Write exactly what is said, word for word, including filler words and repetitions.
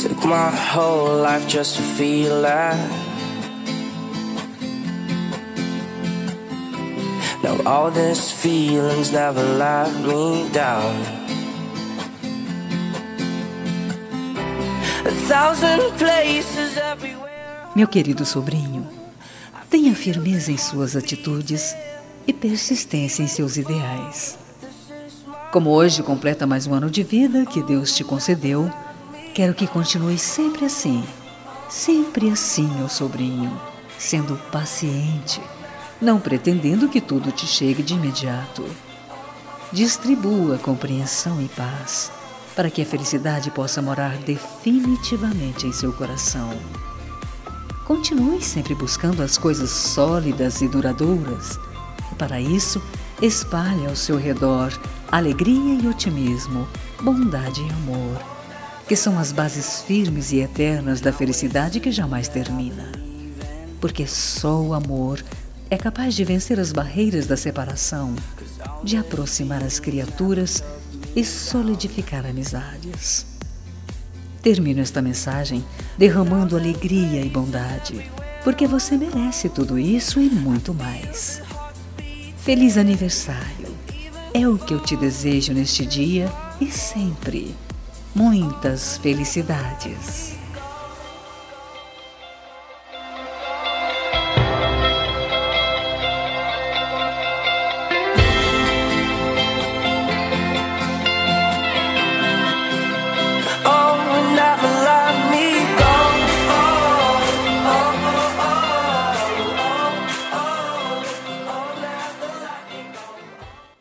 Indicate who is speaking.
Speaker 1: Took my whole life just to feel that. Now all these feelings never let me down. A thousand places everywhere.
Speaker 2: Meu querido sobrinho, tenha firmeza em suas atitudes e persistência em seus ideais. Como hoje completa mais um ano de vida que Deus te concedeu, quero que continue sempre assim, sempre assim, meu sobrinho, sendo paciente, não pretendendo que tudo te chegue de imediato. Distribua compreensão e paz, para que a felicidade possa morar definitivamente em seu coração. Continue sempre buscando as coisas sólidas e duradouras, e para isso, espalhe ao seu redor alegria e otimismo, bondade e amor, que são as bases firmes e eternas da felicidade que jamais termina. Porque só o amor é capaz de vencer as barreiras da separação, de aproximar as criaturas e solidificar amizades. Termino esta mensagem derramando alegria e bondade, porque você merece tudo isso e muito mais. Feliz aniversário! É o que eu te desejo neste dia e sempre. Muitas felicidades!